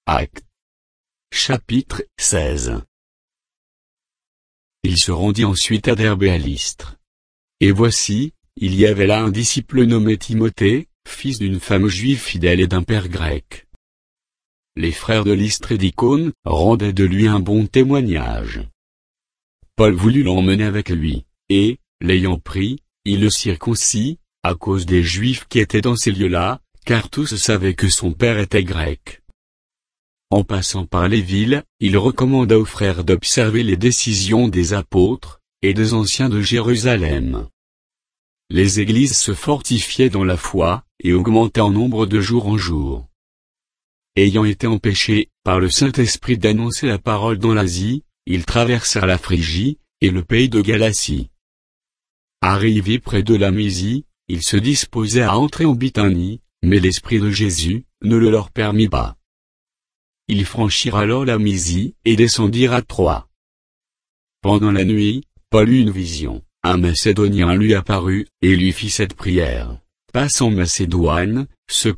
Actes. Chapitre 16. Il se rendit ensuite à Derbe et à Lystre. Et voici, il y avait là un disciple nommé Timothée, fils d'une femme juive fidèle et d'un père grec. Les frères de Lystre et d'Icône rendaient de lui un bon témoignage. Paul voulut l'emmener avec lui, et, l'ayant pris, il le circoncit, à cause des Juifs qui étaient dans ces lieux-là, car tous savaient que son père était grec. En passant par les villes, il recommanda aux frères d'observer les décisions des apôtres, et des anciens de Jérusalem. Les églises se fortifiaient dans la foi, et augmentaient en nombre de jour en jour. Ayant été empêchés, par le Saint-Esprit d'annoncer la parole dans l'Asie, ils traversèrent la Phrygie, et le pays de Galatie. Arrivés près de la Mysie, ils se disposaient à entrer en Bithynie, mais l'Esprit de Jésus ne le leur permit pas. Ils franchirent alors la Mysie, et descendirent à Troie. Pendant la nuit, Paul eut une vision, un Macédonien lui apparut, et lui fit cette prière: « Passe en Macédoine, secours-nous. »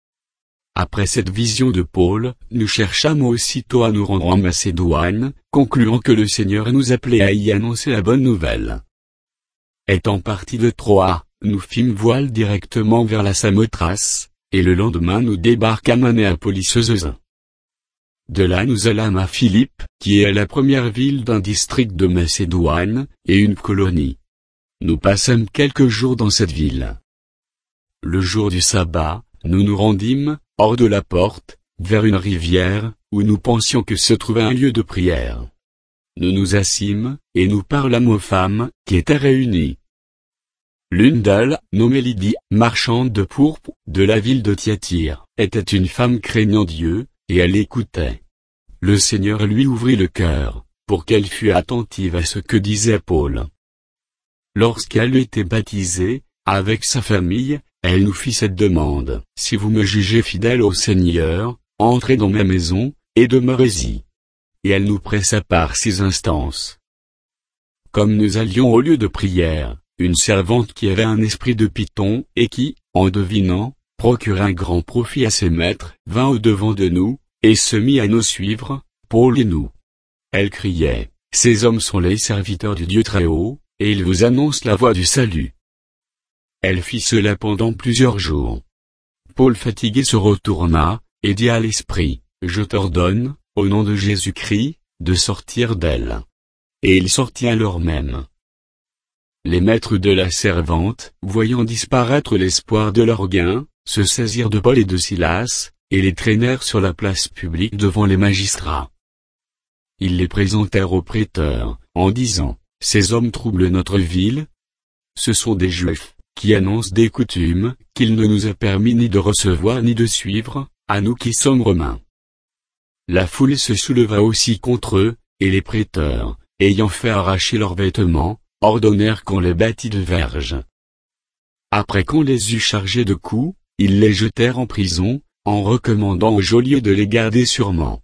Après cette vision de Paul, nous cherchâmes aussitôt à nous rendre en Macédoine, concluant que le Seigneur nous appelait à y annoncer la bonne nouvelle. Étant partis de Troie, nous fîmes voile directement vers la Samothrace, et le lendemain nous débarquâmes à Néapolis-Euze. De là nous allâmes à Philippe, qui est la première ville d'un district de Macédoine, et une colonie. Nous passâmes quelques jours dans cette ville. Le jour du sabbat, nous nous rendîmes, hors de la porte, vers une rivière, où nous pensions que se trouvait un lieu de prière. Nous nous assîmes, et nous parlâmes aux femmes, qui étaient réunies. L'une d'elles, nommée Lydie, marchande de pourpre, de la ville de Thyatire, était une femme craignant Dieu, et elle écoutait. Le Seigneur lui ouvrit le cœur, pour qu'elle fût attentive à ce que disait Paul. Lorsqu'elle eut été baptisée, avec sa famille, elle nous fit cette demande: « Si vous me jugez fidèle au Seigneur, entrez dans ma maison, et demeurez-y. » Et elle nous pressa par 6 instances. Comme nous allions au lieu de prière, une servante qui avait un esprit de python, et qui, en devinant, procurait un grand profit à ses maîtres, vint au-devant de nous, et se mit à nous suivre, Paul et nous. Elle criait: « Ces hommes sont les serviteurs du Dieu Très-Haut, et ils vous annoncent la voie du salut. » Elle fit cela pendant plusieurs jours. Paul fatigué se retourna, et dit à l'esprit: « Je t'ordonne, au nom de Jésus-Christ, de sortir d'elle. » Et il sortit à l'heure même. Les maîtres de la servante, voyant disparaître l'espoir de leur gain, se saisirent de Paul et de Silas, et les traînèrent sur la place publique devant les magistrats. Ils les présentèrent au préteur, en disant: « Ces hommes troublent notre ville. Ce sont des Juifs, qui annoncent des coutumes, qu'il ne nous a permis ni de recevoir ni de suivre, à nous qui sommes Romains. » La foule se souleva aussi contre eux, et les prêteurs, ayant fait arracher leurs vêtements, ordonnèrent qu'on les bâtît de verges. Après qu'on les eut chargés de coups, ils les jetèrent en prison, en recommandant au geôlier de les garder sûrement.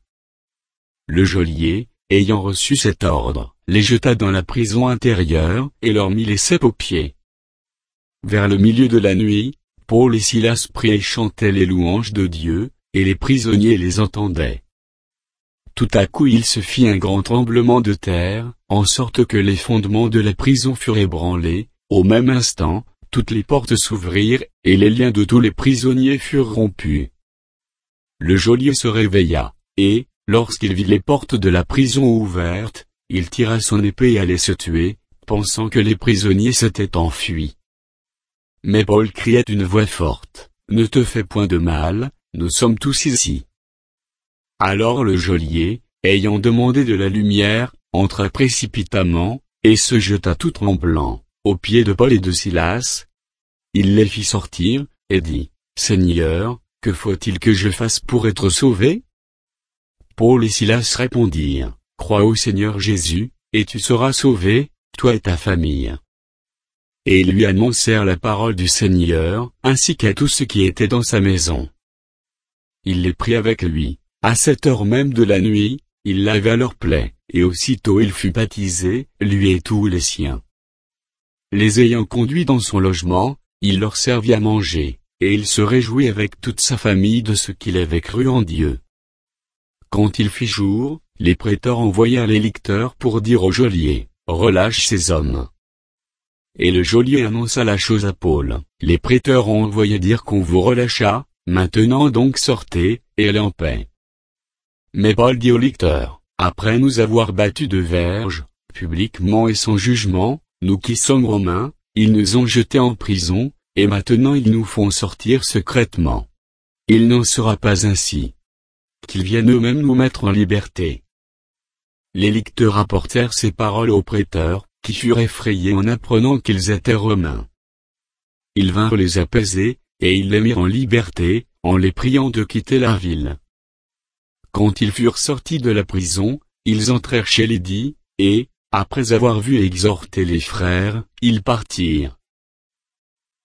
Le geôlier, ayant reçu cet ordre, les jeta dans la prison intérieure, et leur mit les ceps aux pieds. Vers le milieu de la nuit, Paul et Silas priaient et chantaient les louanges de Dieu, et les prisonniers les entendaient. Tout à coup il se fit un grand tremblement de terre, en sorte que les fondements de la prison furent ébranlés. Au même instant, toutes les portes s'ouvrirent, et les liens de tous les prisonniers furent rompus. Le geôlier se réveilla, et, lorsqu'il vit les portes de la prison ouvertes, il tira son épée et allait se tuer, pensant que les prisonniers s'étaient enfuis. Mais Paul criait d'une voix forte: « Ne te fais point de mal, nous sommes tous ici. » Alors le geôlier, ayant demandé de la lumière, entra précipitamment, et se jeta tout tremblant, aux pieds de Paul et de Silas. Il les fit sortir, et dit: « Seigneur, que faut-il que je fasse pour être sauvé ?» Paul et Silas répondirent: « Crois au Seigneur Jésus, et tu seras sauvé, toi et ta famille. » Et ils lui annoncèrent la parole du Seigneur, ainsi qu'à tous ceux qui étaient dans sa maison. Il les prit avec lui. À cette heure même de la nuit, il lava leurs plaies, et aussitôt il fut baptisé, lui et tous les siens. Les ayant conduits dans son logement, il leur servit à manger, et il se réjouit avec toute sa famille de ce qu'il avait cru en Dieu. Quand il fit jour, les préteurs envoyèrent les licteurs pour dire au geôlier, « Relâche ces hommes. » Et le geôlier annonça la chose à Paul. Les préteurs ont envoyé dire qu'on vous relâcha, maintenant donc sortez, et allez en paix. Mais Paul dit aux licteurs, « Après nous avoir battus de verge, publiquement et sans jugement, nous qui sommes Romains, ils nous ont jetés en prison, et maintenant ils nous font sortir secrètement. Il n'en sera pas ainsi. Qu'ils viennent eux-mêmes nous mettre en liberté. » Les licteurs apportèrent ces paroles aux préteurs, qui furent effrayés en apprenant qu'ils étaient Romains. Ils vinrent les apaiser, et ils les mirent en liberté, en les priant de quitter la ville. Quand ils furent sortis de la prison, ils entrèrent chez Lydie, et, après avoir vu et exhorté les frères, ils partirent.